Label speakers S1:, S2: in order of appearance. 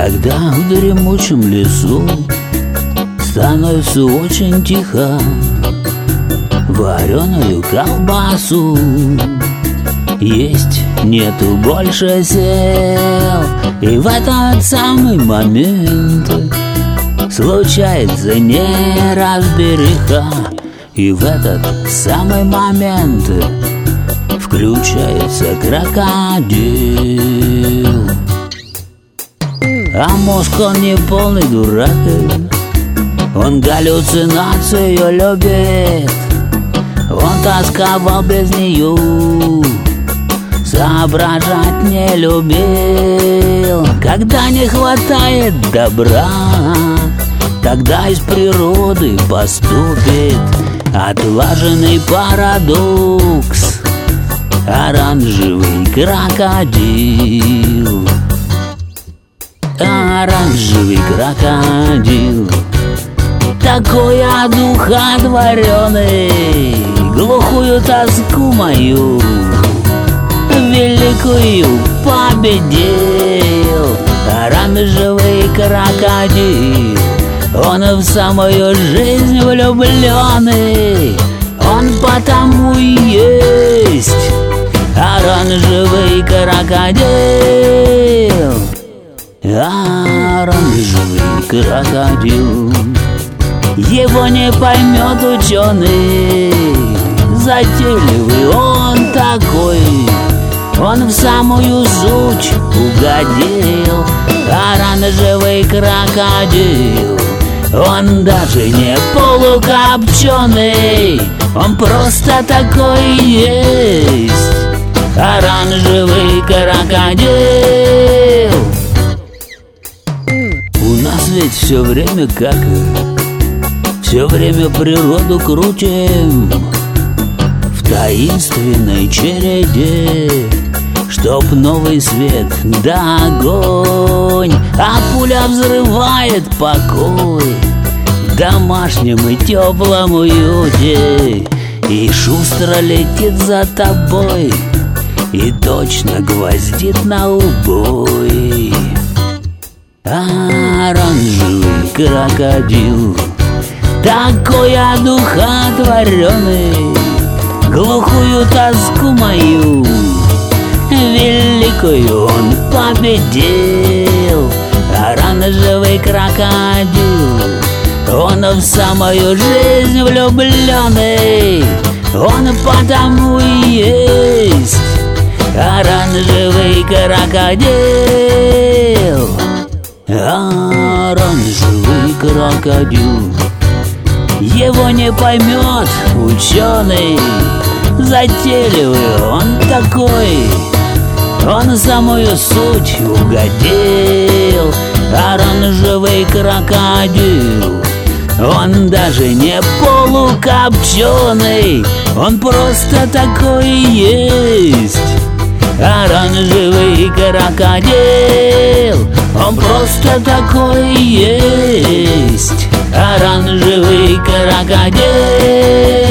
S1: Когда в дремучем лесу становится очень тихо, вареную колбасу есть нету больше сил. И в этот самый момент случается неразбериха. И в этот самый момент включается крокодил. А мозг он не полный дурак, он галлюцинацию любит. Он тосковал без нее, соображать не любил. Когда не хватает добра, тогда из природы поступит отлаженный парадокс — оранжевый крокодил. Оранжевый крокодил, такой одухотворенный, глухую тоску мою великую победил. Оранжевый крокодил, он в самую жизнь влюбленный, он потому и есть оранжевый крокодил. Оранжевый крокодил, его не поймет ученый, затейливый он такой, он в самую суть угодил. Оранжевый крокодил, он даже не полукопченый, он просто такой есть оранжевый крокодил. У нас ведь все время как? Все время природу крутим в таинственной череде, чтоб новый свет да огонь, а пуля взрывает покой в домашнем и теплом уюте, и шустро летит за тобой и точно гвоздит на убой. Оранжевый крокодил, такой одухотворенный, глухую тоску мою великую он победил. Оранжевый крокодил, он в самую жизнь влюбленный, он потому и есть оранжевый крокодил. Оранжевый крокодил, его не поймет ученый, затейливый он такой, он самую суть угодил. Оранжевый крокодил, он даже не полукопченый, он просто такой есть оранжевый крокодил, он просто такой есть оранжевый крокодил.